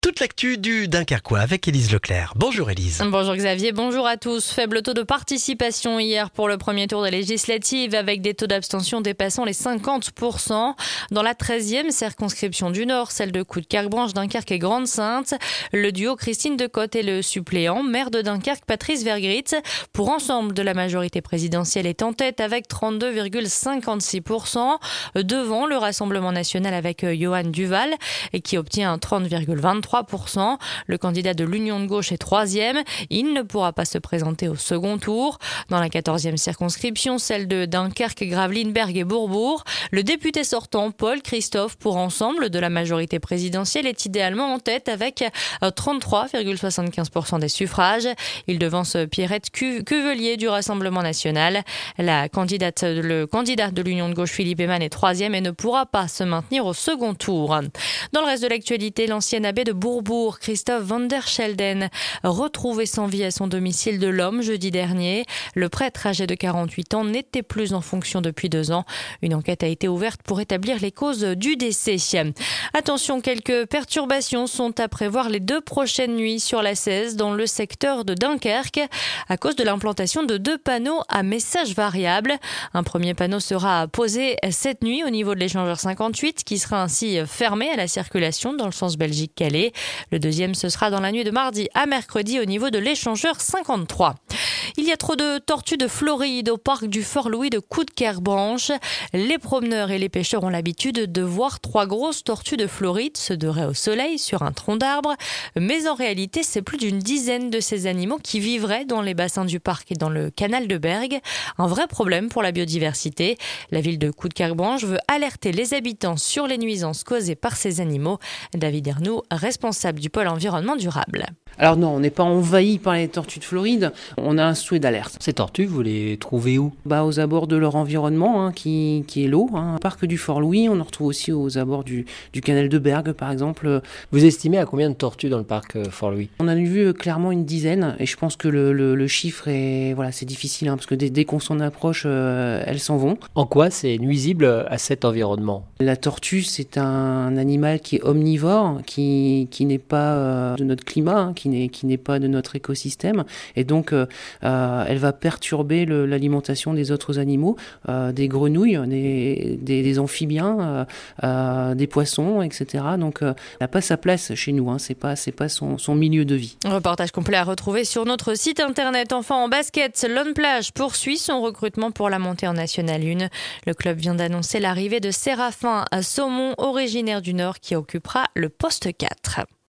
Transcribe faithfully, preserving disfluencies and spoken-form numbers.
Toute l'actu du Dunkerquois avec Élise Leclerc. Bonjour Élise. Bonjour Xavier, bonjour à tous. Faible taux de participation hier pour le premier tour des législatives avec des taux d'abstention dépassant les cinquante pour cent. Dans la treizième circonscription du Nord, celle de Coudekerque-Branche, Dunkerque et Grande-Synthe, le duo Christine Decotte et le suppléant, maire de Dunkerque Patrice Vergrit, pour ensemble de la majorité présidentielle est en tête avec trente-deux virgule cinquante-six pour cent, devant le Rassemblement national avec Johan Duval et qui obtient trente virgule vingt-trois pour cent. Le candidat de l'Union de gauche est troisième. Il ne pourra pas se présenter au second tour. Dans la quatorzième circonscription, celle de Dunkerque, Gravelines, Bergues et Bourbourg, le député sortant Paul Christophe, pour ensemble de la majorité présidentielle, est idéalement en tête avec trente-trois virgule soixante-quinze pour cent des suffrages. Il devance Pierrette Cu- Cuvelier du Rassemblement national. La candidate, le candidat de l'Union de gauche, Philippe Eman, est troisième et ne pourra pas se maintenir au second tour. Dans le reste de l'actualité, l'ancien abbé de Bourbourg, Christophe van der Schelden, retrouvé sans vie à son domicile de l'Homme jeudi dernier. Le prêtre âgé de quarante-huit ans n'était plus en fonction depuis deux ans. Une enquête a été ouverte pour établir les causes du décès. Attention, quelques perturbations sont à prévoir les deux prochaines nuits sur la seize dans le secteur de Dunkerque à cause de l'implantation de deux panneaux à messages variables. Un premier panneau sera posé cette nuit au niveau de l'échangeur cinquante-huit qui sera ainsi fermé à la circulation dans le sens Belgique-Calais. Le deuxième, ce sera dans la nuit de mardi à mercredi au niveau de l'échangeur cinquante-trois. Il y a trop de tortues de Floride au parc du Fort-Louis de Coudekerque-Branche. Les promeneurs et les pêcheurs ont l'habitude de voir trois grosses tortues de Floride se dorer au soleil sur un tronc d'arbre. Mais en réalité, c'est plus d'une dizaine de ces animaux qui vivraient dans les bassins du parc et dans le canal de Bergues. Un vrai problème pour la biodiversité. La ville de Coudekerque-Branche veut alerter les habitants sur les nuisances causées par ces animaux. David Ernoux, responsable du pôle environnement durable. Alors non, on n'est pas envahi par les tortues de Floride, on a un souhait d'alerte. Ces tortues, vous les trouvez où ? Bah, aux abords de leur environnement, hein, qui, qui est l'eau. Hein. Parc du Fort-Louis, on en retrouve aussi aux abords du, du canal de Bergues, par exemple. Vous estimez à combien de tortues dans le parc euh, Fort-Louis ? On a vu euh, clairement une dizaine, et je pense que le, le, le chiffre est... Voilà, c'est difficile, hein, parce que dès, dès qu'on s'en approche, euh, elles s'en vont. En quoi c'est nuisible à cet environnement ? La tortue, c'est un animal qui est omnivore, qui, qui n'est pas euh, de notre climat, hein, qui n'est, qui n'est pas de notre écosystème, et donc euh, euh, elle va perturber le, l'alimentation des autres animaux, euh, des grenouilles, des, des, des amphibiens, euh, euh, des poissons, et cetera. Donc euh, elle n'a pas sa place chez nous, hein, c'est pas, c'est pas son, son milieu de vie. Reportage complet à retrouver sur notre site internet. Enfin, en basket, Lone Plage poursuit son recrutement pour la montée en National un. Le club vient d'annoncer l'arrivée de Séraphin Saumon, originaire du Nord, qui occupera le poste quatre.